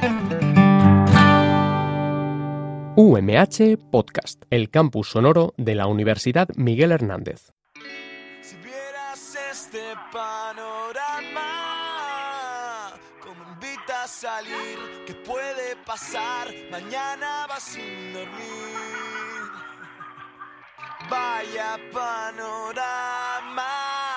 UMH Podcast, el campus sonoro de la Universidad Miguel Hernández. Si vieras este panorama, como invita a salir, ¿qué puede pasar? Mañana vas sin dormir. Vaya panorama.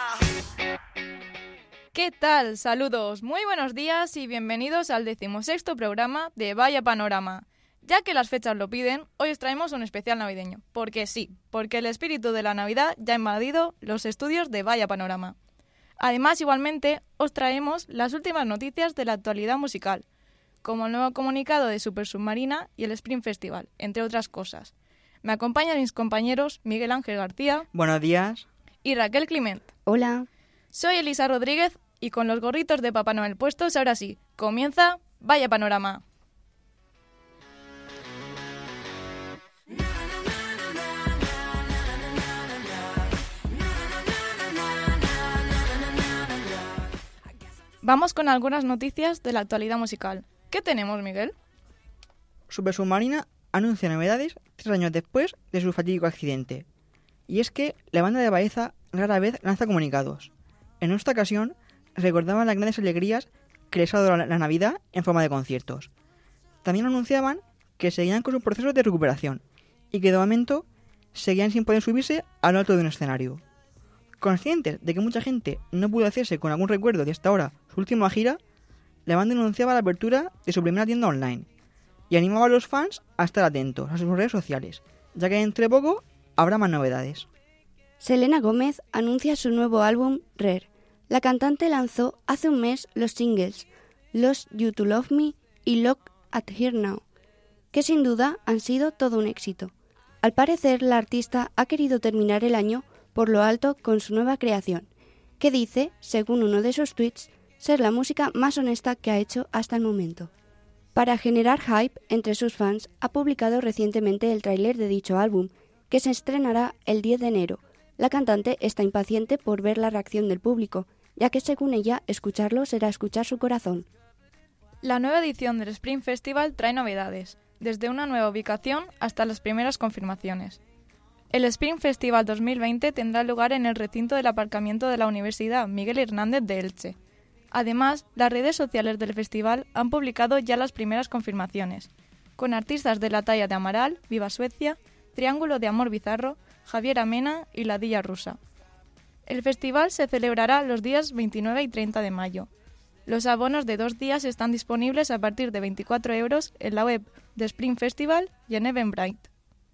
¿Qué tal? Saludos, muy buenos días y bienvenidos al 16º programa de Vaya Panorama. Ya que las fechas lo piden, hoy os traemos un especial navideño. Porque sí, porque el espíritu de la Navidad ya ha invadido los estudios de Vaya Panorama. Además, igualmente, os traemos las últimas noticias de la actualidad musical, como el nuevo comunicado de Super Submarina y el Spring Festival, entre otras cosas. Me acompañan mis compañeros Miguel Ángel García. Buenos días. Y Raquel Climent. Hola. Soy Elisa Rodríguez y con los gorritos de Papá Noel puestos, ahora sí, comienza Vaya Panorama. Vamos con algunas noticias de la actualidad musical. ¿Qué tenemos, Miguel? Super Submarina anuncia novedades 3 años después de su fatídico accidente. Y es que la banda de Baeza rara vez lanza comunicados. En esta ocasión recordaban las grandes alegrías que les ha dado la Navidad en forma de conciertos. También anunciaban que seguían con su proceso de recuperación y que de momento seguían sin poder subirse al alto de un escenario. Conscientes de que mucha gente no pudo hacerse con algún recuerdo de hasta ahora su última gira, la banda anunciaba la apertura de su primera tienda online y animaba a los fans a estar atentos a sus redes sociales, ya que entre poco habrá más novedades. Selena Gómez anuncia su nuevo álbum Rare. La cantante lanzó hace un mes los singles Lost You to Love Me y Look at Here Now, que sin duda han sido todo un éxito. Al parecer, la artista ha querido terminar el año por lo alto con su nueva creación, que dice, según uno de sus tweets, ser la música más honesta que ha hecho hasta el momento. Para generar hype entre sus fans, ha publicado recientemente el tráiler de dicho álbum, que se estrenará el 10 de enero. La cantante está impaciente por ver la reacción del público, ya que según ella, escucharlo será escuchar su corazón. La nueva edición del Spring Festival trae novedades, desde una nueva ubicación hasta las primeras confirmaciones. El Spring Festival 2020 tendrá lugar en el recinto del aparcamiento de la Universidad Miguel Hernández de Elche. Además, las redes sociales del festival han publicado ya las primeras confirmaciones, con artistas de la talla de Amaral, Viva Suecia, Triángulo de Amor Bizarro, Javier Amena y La Dilla Rusa. El festival se celebrará los días 29 y 30 de mayo. Los abonos de 2 días están disponibles a partir de 24 € en la web de Spring Festival y en Eventbrite.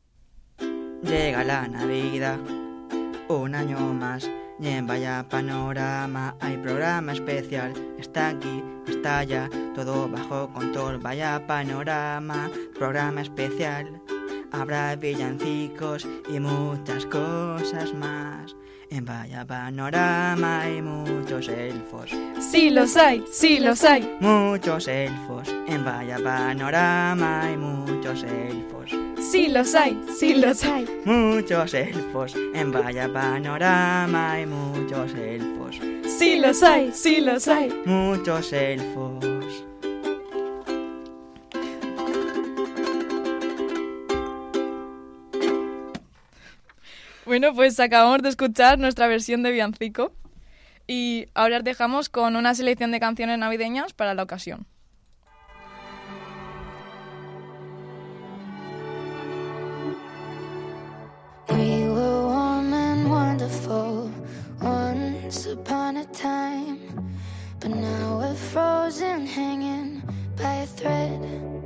Llega la Navidad, un año más, y en Vaya Panorama hay programa especial. Está aquí, está allá, todo bajo control. Vaya Panorama, programa especial. Habrá villancicos y muchas cosas más. En Vaya Panorama hay muchos elfos. ¡Sí los hay! ¡Sí los hay! Muchos elfos. En Vaya Panorama hay muchos elfos. ¡Sí los hay! ¡Sí los hay! Muchos elfos. En Vaya Panorama hay muchos elfos. ¡Sí los hay! ¡Sí los hay! Muchos elfos. Bueno, pues acabamos de escuchar nuestra versión de villancico y ahora os dejamos con una selección de canciones navideñas para la ocasión. We were warm and wonderful once upon a time, but now we're frozen, hanging by a thread.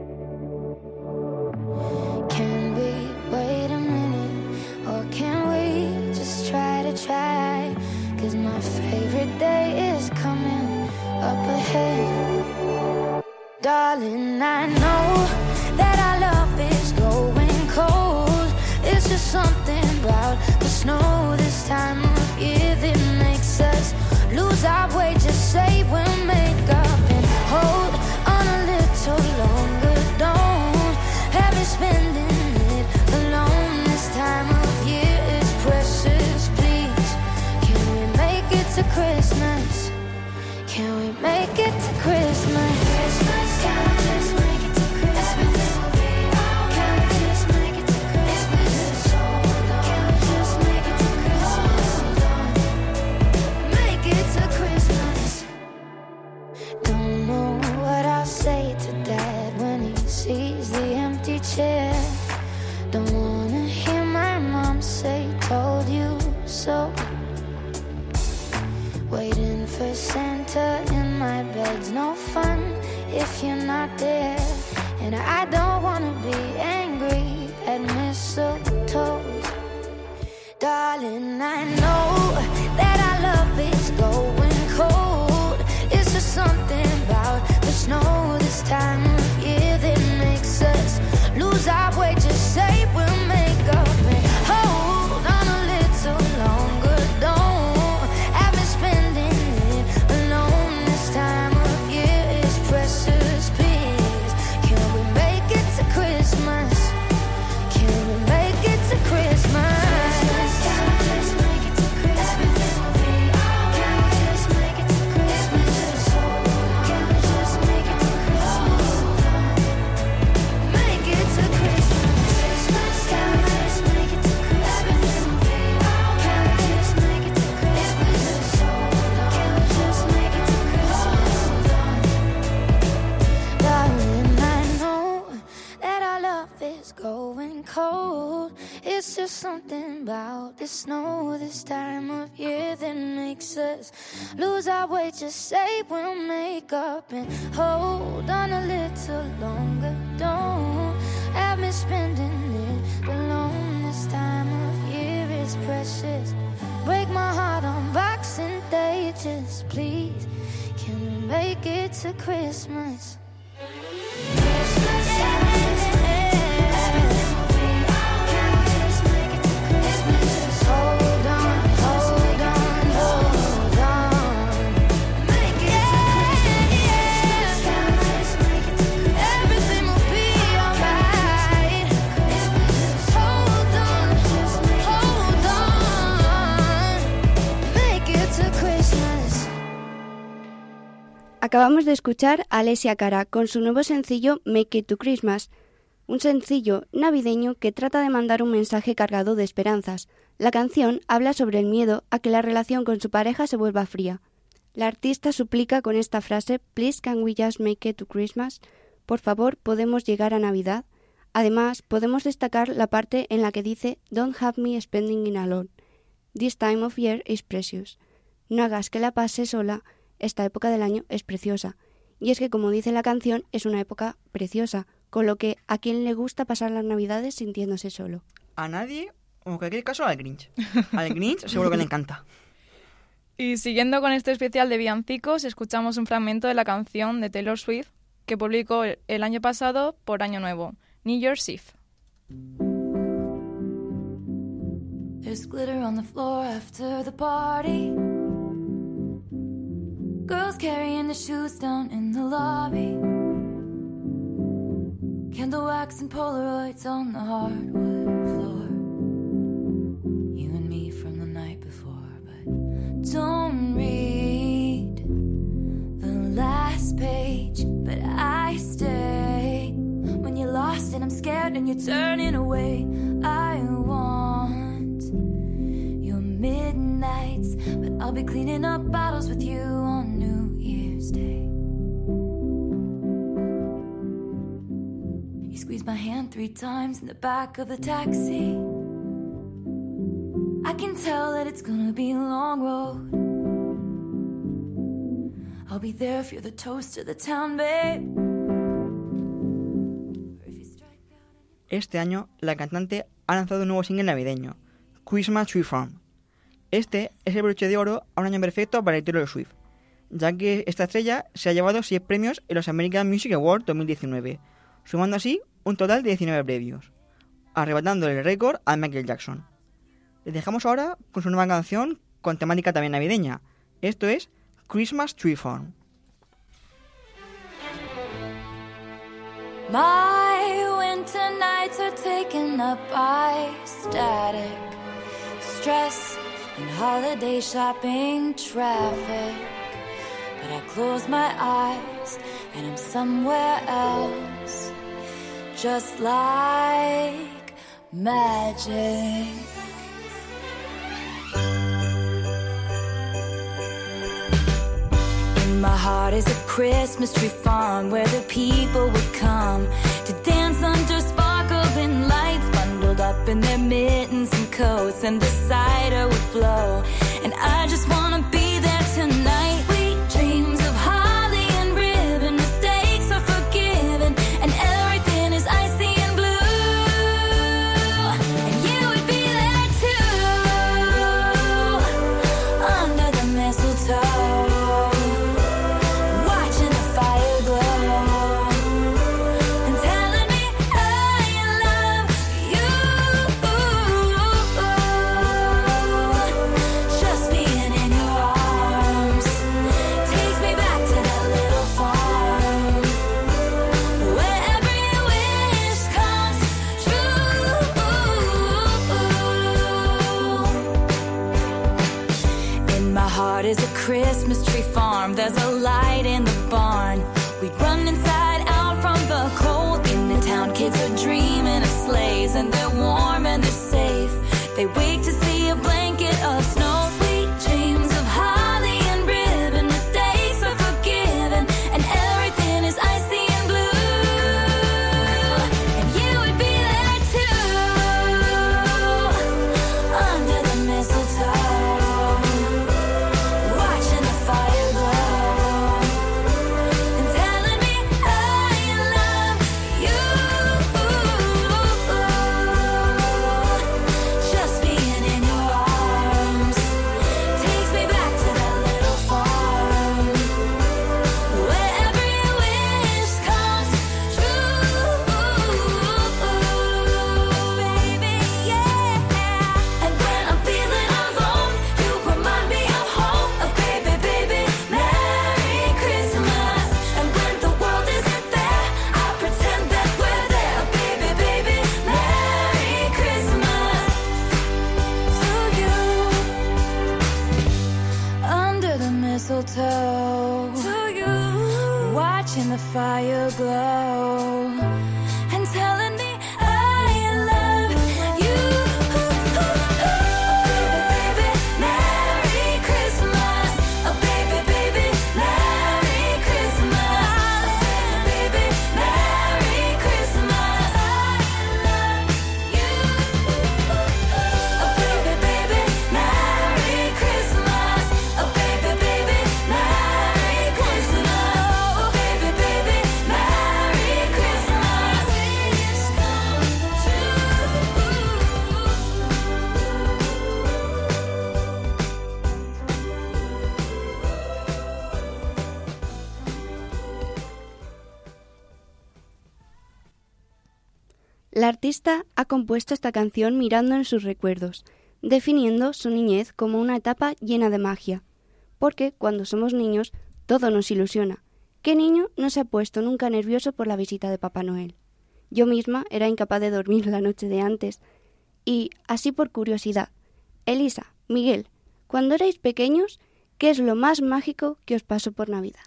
Can we wait a minute, or can we just try to try? 'Cause my favorite day is coming up ahead. Darling, I know that our love is going cold. It's just something about the snow this time of year that makes us lose our way. Just say we'll make up and hold on a little longer. Don't have me spending it alone. This time of year is precious. Please, can we make it to Christmas? Can we make it to Christmas? Christmas time. if you're not there. And I don't wanna be angry at mistletoe. Darling, I know that our love is going cold. It's just something about the snow this time of year that makes us lose our way. Just say we'll make up and hold on a little longer. Don't have me spending it alone this time of year. It's precious, please. Can we make it to Christmas? Can we make it to Christmas? Going cold. It's just something about the snow this time of year that makes us lose our way. Just say we'll make up and hold on a little longer. Don't have me spending it alone this time of year. It's precious. Break my heart on Boxing Day. Just please, can we make it to Christmas? Christmas, Acabamos de escuchar a Alessia Cara con su nuevo sencillo Make It to Christmas, un sencillo navideño que trata de mandar un mensaje cargado de esperanzas. La canción habla sobre el miedo a que la relación con su pareja se vuelva fría. La artista suplica con esta frase "Please can we just make it to Christmas?", por favor, ¿podemos llegar a Navidad? Además, podemos destacar la parte en la que dice "Don't have me spending it alone. This time of year is precious". No hagas que la pase sola. Esta época del año es preciosa. Y es que, como dice la canción, es una época preciosa, con lo que ¿a quién le gusta pasar las Navidades sintiéndose solo? A nadie, o en cualquier caso al Grinch. Al Grinch seguro que le encanta. Y siguiendo con este especial de villancicos, escuchamos un fragmento de la canción de Taylor Swift que publicó el año pasado por Año Nuevo, New Year's Eve. There's glitter on the floor after the party. Girls carrying the shoes down in the lobby. Candle wax and Polaroids on the hardwood floor. You and me from the night before, but don't read the last page. But I stay when you're lost and I'm scared and you're turning away. I want your midnights, but I'll be cleaning up bottles with you on New Year's Day. You squeezed my hand 3 times in the back of the taxi. I can tell that it's gonna be a long road. I'll be there if you're the toast of the town, babe. Este año, la cantante ha lanzado un nuevo single navideño, Christmas Tree Farm. Este es el broche de oro a un año perfecto para Taylor Swift, ya que esta estrella se ha llevado 6 premios en los American Music Awards 2019, sumando así un total de 19 premios, arrebatándole el récord a Michael Jackson. Les dejamos ahora con su nueva canción con temática también navideña. Esto es Christmas Tree Farm. My winter nights are taken up by static, stress, and holiday shopping traffic. But I close my eyes and I'm somewhere else, just like magic. In my heart is a Christmas tree farm where the people would come to dance under sparkling lights, bundled up in their mittens and coats, and the cider would flow. And I just wanna be there tonight. Sweet dreams of holly and ribbon, mistakes your glow and telling me I love you. Oh, baby, Merry Christmas. Oh, baby, baby, Merry Christmas. Baby, Merry Christmas. I love you. Oh, baby, baby, Merry Christmas. Oh, baby, baby, Merry Christmas. Oh, baby, baby, Merry Christmas. Please come La artista ha compuesto esta canción mirando en sus recuerdos, definiendo su niñez como una etapa llena de magia. Porque cuando somos niños, todo nos ilusiona. ¿Qué niño no se ha puesto nunca nervioso por la visita de Papá Noel? Yo misma era incapaz de dormir la noche de antes. Y, así por curiosidad, Elisa, Miguel, cuando erais pequeños, ¿qué es lo más mágico que os pasó por Navidad?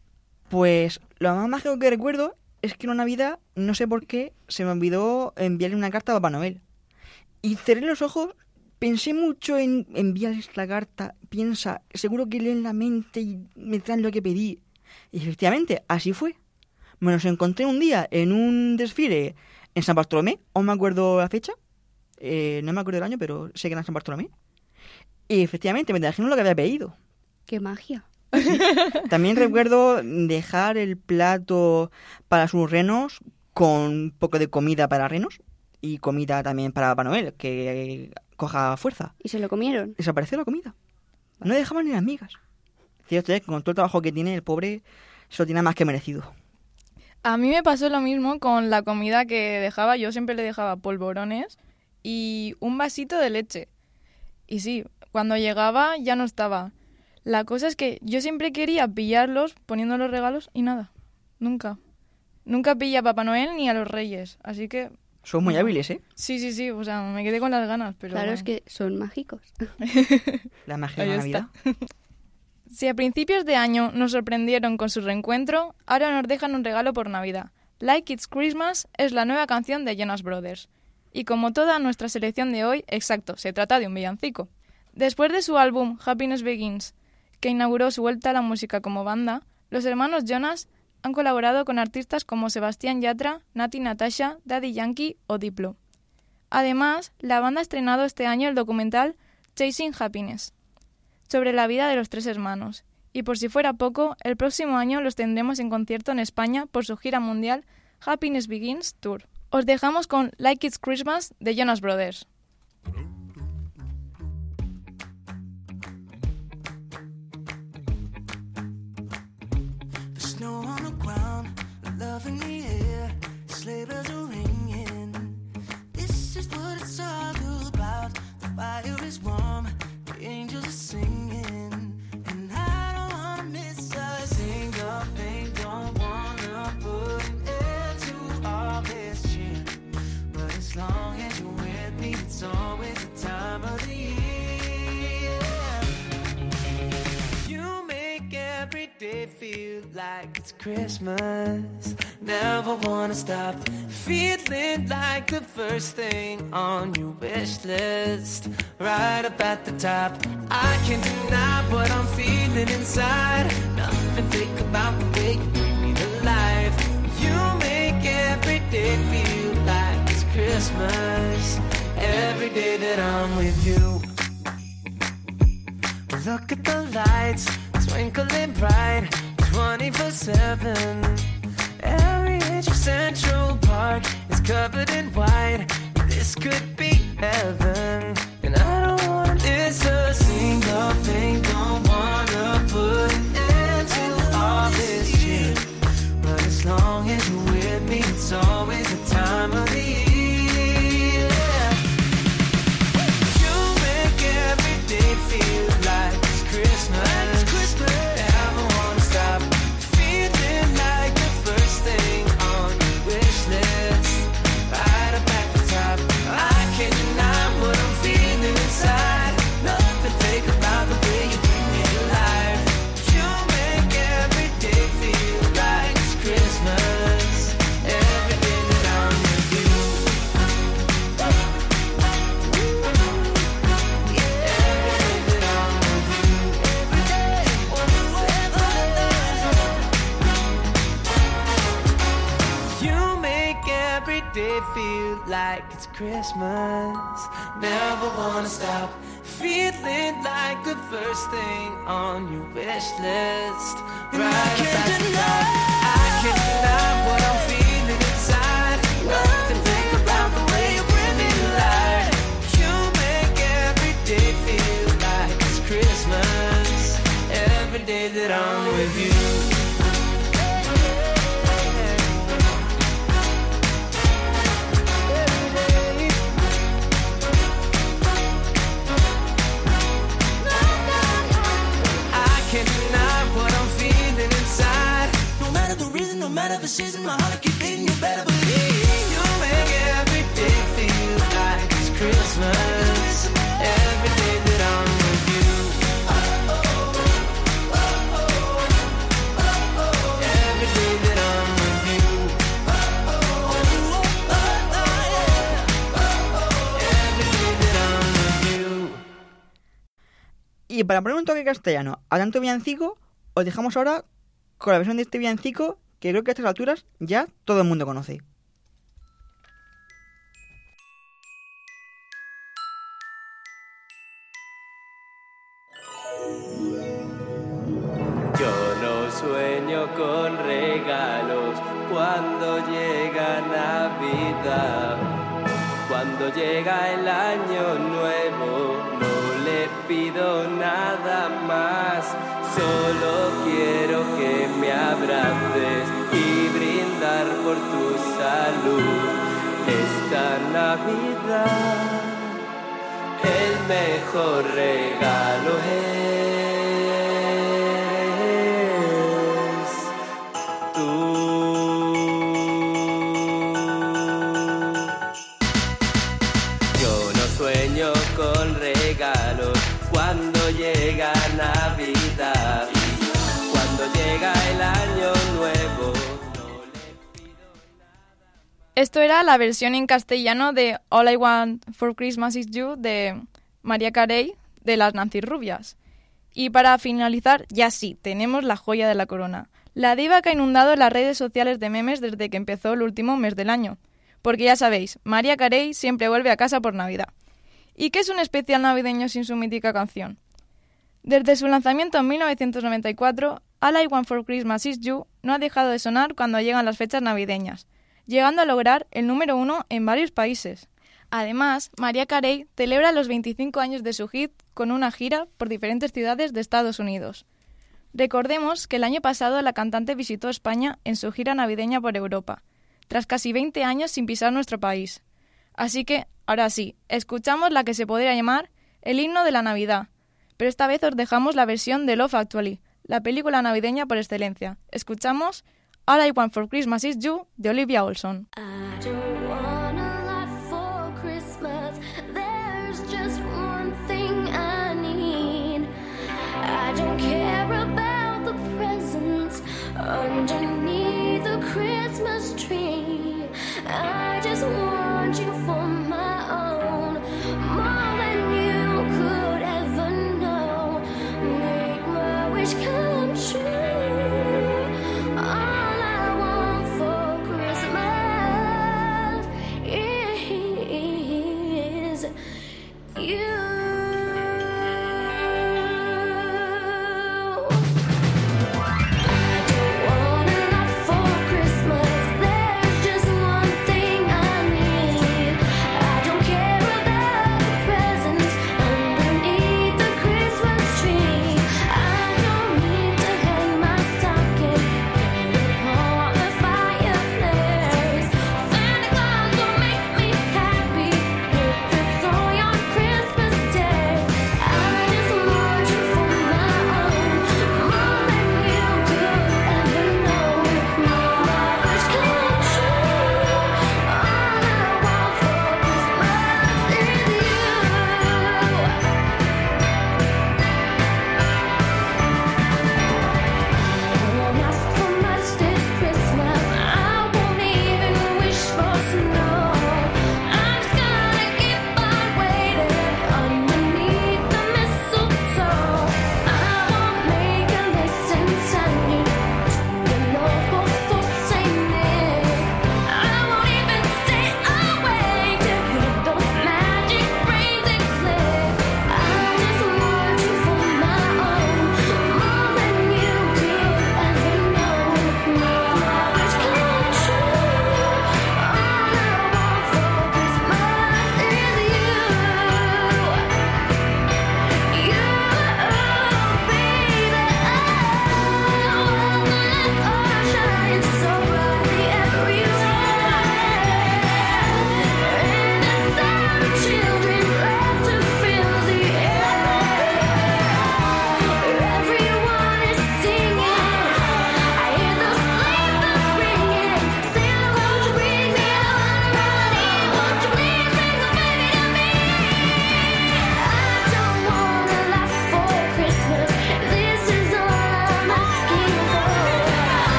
Pues lo más mágico que recuerdo es que una Navidad, no sé por qué, se me olvidó enviarle una carta a Papá Noel. Y cerré los ojos, pensé mucho en enviarles la carta, piensa, seguro que leen la mente y me traen lo que pedí. Y efectivamente, así fue. Me los encontré un día en un desfile en San Bartolomé, aún me acuerdo la fecha, no me acuerdo del año, pero sé que era en San Bartolomé. Y efectivamente me trajeron lo que había pedido. ¡Qué magia! También recuerdo dejar el plato para sus renos con un poco de comida para renos y comida también para Papá Noel, que coja fuerza. ¿Y se lo comieron? Desapareció la comida. No dejaban ni las migas. Cierto es que con todo el trabajo que tiene el pobre, se lo tiene más que merecido. A mí me pasó lo mismo con la comida que dejaba. Yo siempre le dejaba polvorones y un vasito de leche. Y sí, cuando llegaba ya no estaba. La cosa es que yo siempre quería pillarlos poniendo los regalos y nada. Nunca. Nunca pillé a Papá Noel ni a los Reyes. Así que... Son muy hábiles, ¿eh? Sí. O sea, me quedé con las ganas, pero... Claro, es que son mágicos. La magia de la Navidad. Si a principios de año nos sorprendieron con su reencuentro, ahora nos dejan un regalo por Navidad. Like It's Christmas es la nueva canción de Jonas Brothers. Y como toda nuestra selección de hoy, exacto, se trata de un villancico. Después de su álbum Happiness Begins, que inauguró su vuelta a la música como banda, los hermanos Jonas han colaborado con artistas como Sebastián Yatra, Nati Natasha, Daddy Yankee o Diplo. Además, la banda ha estrenado este año el documental Chasing Happiness, sobre la vida de los tres hermanos. Y por si fuera poco, el próximo año los tendremos en concierto en España por su gira mundial Happiness Begins Tour. Os dejamos con Like It's Christmas de Jonas Brothers. Snow on the ground, love in the air, sleigh bells are ringing. This is what it's all about. The fire is warm, the angels are singing, and I don't wanna miss a single thing. Don't wanna put an end to all this cheer, but as long as you're with me, it's always the time of the year. You make every day feel like it's Christmas. Never wanna stop feeling like the first thing on your wish list, right up at the top. I can't deny what I'm feeling inside. Nothing fake about the way you bring me to life. You make every day feel like it's Christmas. Every day that I'm with you. Look at the lights twinkling bright 24/7. Every inch of Central Park is covered in white. This could be heaven, and I don't wanna miss a single thing. Don't wanna put an end to all this cheer, but as long as you're with me, it's always the time of the year. You make every day feel like it's Christmas. Never wanna stop feeling like the first thing on your wish list, right up at the top. I can't deny what I'm feeling inside. Nothing fake about the way you bring me to life. You make every day feel like it's Christmas. day feel like it's Christmas. Never wanna stop feeling like the first thing on your wish list. And I can't deny what I'm feeling inside. Nothing fake about the way you bring me to life. You make every day feel like it's Christmas. Every day that I'm with you. No matter the season, my heart keep beating, you better believe. You make every day feel like it's Christmas. Every day that I'm with you. Every day that I'm with you. Every day that I'm with you. Y para poner un toque castellano a tanto villancico, os dejamos ahora con la versión de este villancico que creo que a estas alturas ya todo el mundo conoce. Yo no sueño con regalos cuando llega Navidad. Cuando llega el año nuevo no le pido nada más. Solo quiero que me abraces y brindar por tu salud. Esta Navidad el mejor regalo es tú. Yo no sueño con regalos cuando llega Navidad. Cuando llega el año nuevo no le pido nada. Esto era la versión en castellano de All I Want for Christmas is You de Mariah Carey de las Nancy Rubias. Y para finalizar, ya sí, tenemos la joya de la corona. La diva que ha inundado las redes sociales de memes desde que empezó el último mes del año. Porque ya sabéis, Mariah Carey siempre vuelve a casa por Navidad. ¿Y qué es un especial navideño sin su mítica canción? Desde su lanzamiento en 1994, All I Want for Christmas is You no ha dejado de sonar cuando llegan las fechas navideñas, llegando a lograr el número 1 en varios países. Además, Mariah Carey celebra los 25 años de su hit con una gira por diferentes ciudades de Estados Unidos. Recordemos que el año pasado la cantante visitó España en su gira navideña por Europa, tras casi 20 años sin pisar nuestro país. Así que, ahora sí, escuchamos la que se podría llamar el himno de la Navidad, pero esta vez os dejamos la versión de Love Actually, la película navideña por excelencia. Escuchamos All I Want for Christmas is You de Olivia Olson. I don't want a lot for Christmas. There's just one thing I need. I don't care about the presents underneath the Christmas tree. I just want you for my own, more than you could ever know. Make my wish come true. All I want for Christmas is you. I don't want a lot for Christmas. There's just one thing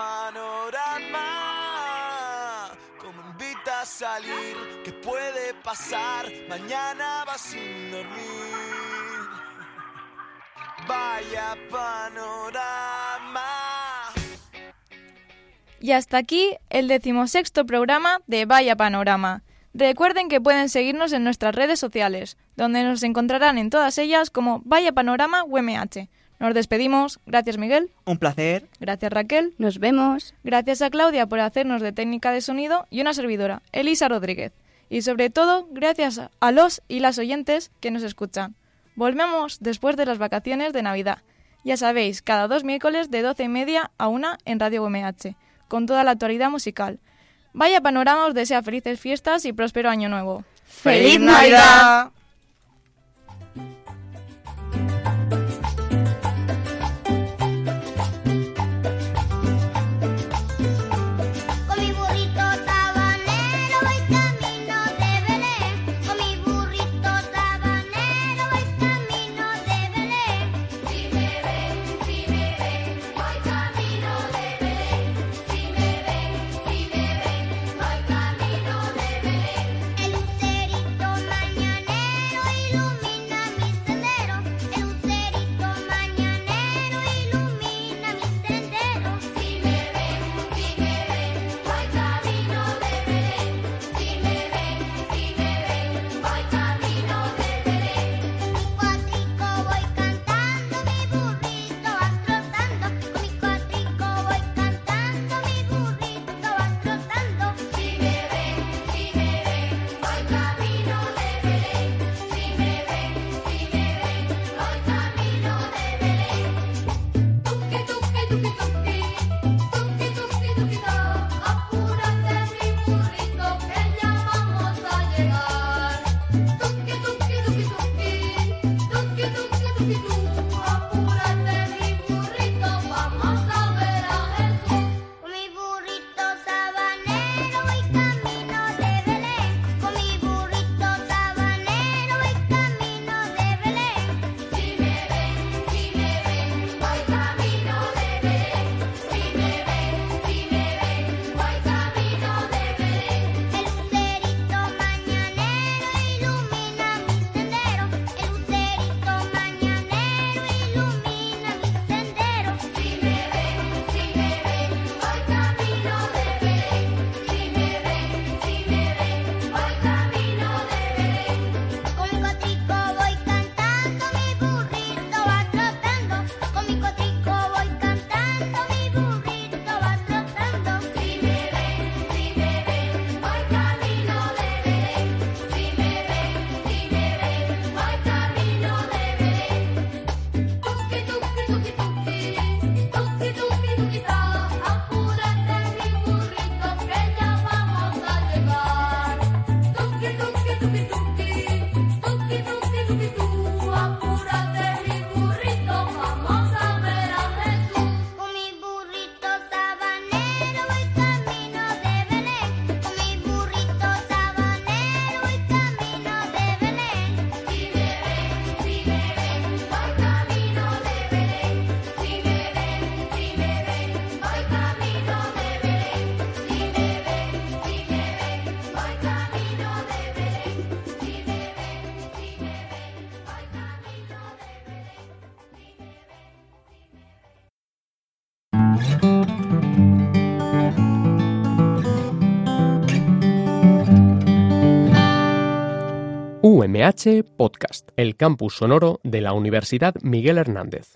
panorama, como invita a salir, ¿qué puede pasar? Mañana vas sin dormir. Vaya panorama. Y hasta aquí el 16º programa de Vaya Panorama. Recuerden que pueden seguirnos en nuestras redes sociales, donde nos encontrarán en todas ellas como Vaya Panorama UMH. Nos despedimos. Gracias, Miguel. Un placer. Gracias, Raquel. Nos vemos. Gracias a Claudia por hacernos de técnica de sonido y una servidora, Elisa Rodríguez. Y sobre todo, gracias a los y las oyentes que nos escuchan. Volvemos después de las vacaciones de Navidad. Ya sabéis, cada 2 miércoles de 12:30 a 1 en Radio UMH, con toda la actualidad musical. Vaya Panorama os desea felices fiestas y próspero año nuevo. ¡Feliz Navidad! UMH Podcast, el campus sonoro de la Universidad Miguel Hernández.